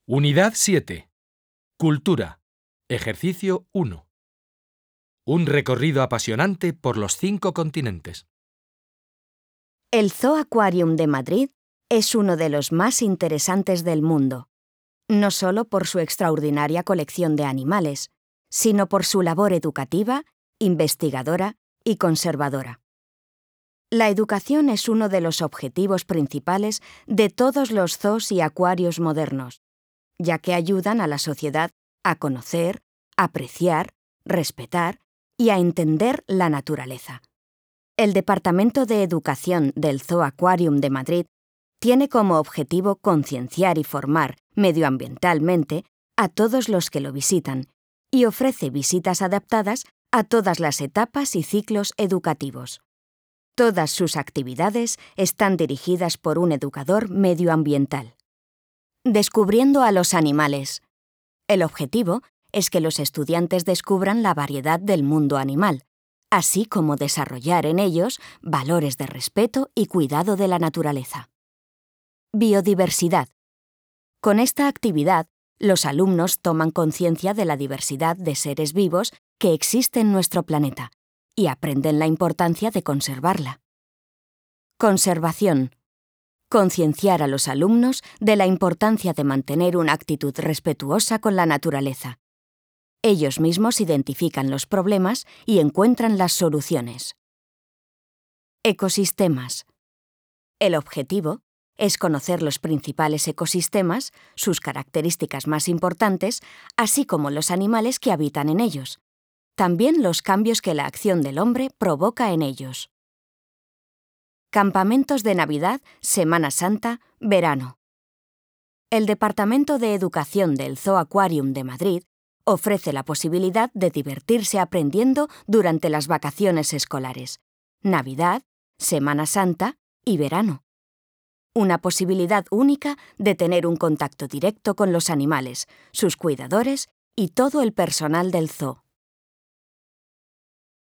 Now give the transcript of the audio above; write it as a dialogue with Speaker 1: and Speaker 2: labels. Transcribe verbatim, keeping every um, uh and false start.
Speaker 1: Unidad siete. Cultura. Ejercicio uno. Un recorrido apasionante por los cinco continentes.
Speaker 2: El Zoo Aquarium de Madrid es uno de los más interesantes del mundo, no solo por su extraordinaria colección de animales, sino por su labor educativa, investigadora y conservadora. La educación es uno de los objetivos principales de todos los zoos y acuarios modernos, ya que ayudan a la sociedad a conocer, apreciar, respetar y a entender la naturaleza. El Departamento de Educación del Zoo Aquarium de Madrid tiene como objetivo concienciar y formar medioambientalmente a todos los que lo visitan y ofrece visitas adaptadas a todas las etapas y ciclos educativos. Todas sus actividades están dirigidas por un educador medioambiental. Descubriendo a los animales. El objetivo es que los estudiantes descubran la variedad del mundo animal, así como desarrollar en ellos valores de respeto y cuidado de la naturaleza. Biodiversidad. Con esta actividad, los alumnos toman conciencia de la diversidad de seres vivos que existe en nuestro planeta y aprenden la importancia de conservarla. Conservación. Concienciar a los alumnos de la importancia de mantener una actitud respetuosa con la naturaleza. Ellos mismos identifican los problemas y encuentran las soluciones. Ecosistemas. El objetivo es conocer los principales ecosistemas, sus características más importantes, así como los animales que habitan en ellos. También los cambios que la acción del hombre provoca en ellos. Campamentos de Navidad, Semana Santa, verano. El Departamento de Educación del Zoo Aquarium de Madrid ofrece la posibilidad de divertirse aprendiendo durante las vacaciones escolares, Navidad, Semana Santa y verano. Una posibilidad única de tener un contacto directo con los animales, sus cuidadores y todo el personal del zoo.